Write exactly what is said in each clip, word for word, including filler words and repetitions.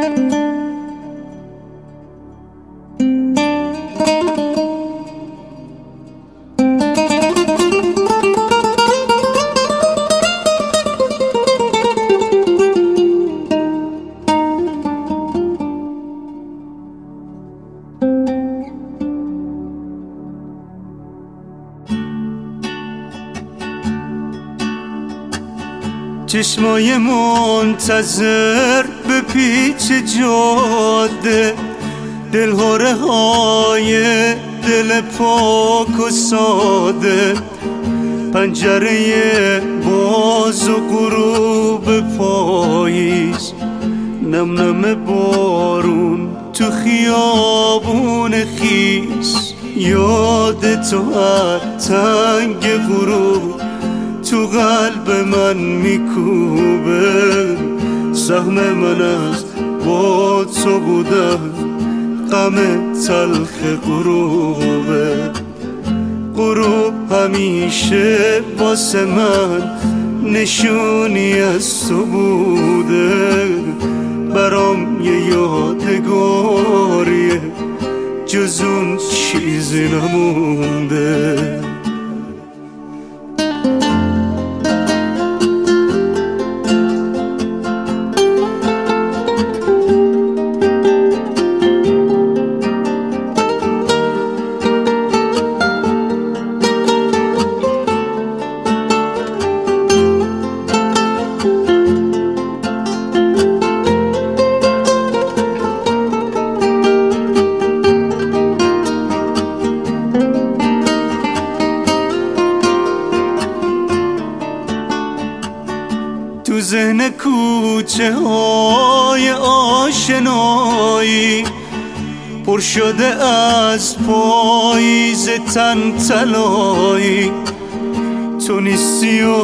چشمای منتظر به پیچ جاده، دلهوره های دل پاک و ساده، پنجره باز و غروب پاییز، نم نم بارون تو خیابون خیس. یاد تو هر تنگ غروب تو قلب من میکوبه، سهم من از با تو بودن غم تلخ غروبه. غروب همیشه واسه من نشونی از تو بوده، برام یه یادگاریه جز اون چیزی نمونده. تو ذهن کوچه های آشنایی پر شده از پاییز تن طلایی، تو نیستی و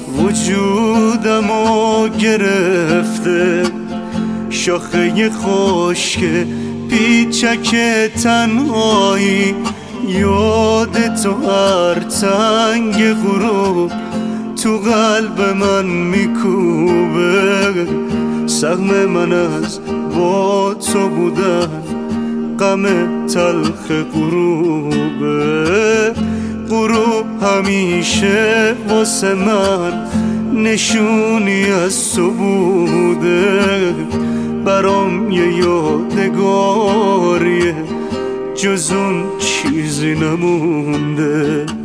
وجودمو گرفته، شاخه خشک پیچک تنهایی. یاد تو هر تنگ غروب تو قلب من میکوبه، سهم من از با تو بودن غم تلخ غروبه. غروب همیشه واسه من نشونی از تو بوده، برام یه یادگاریه جز اون چیزی نمونده.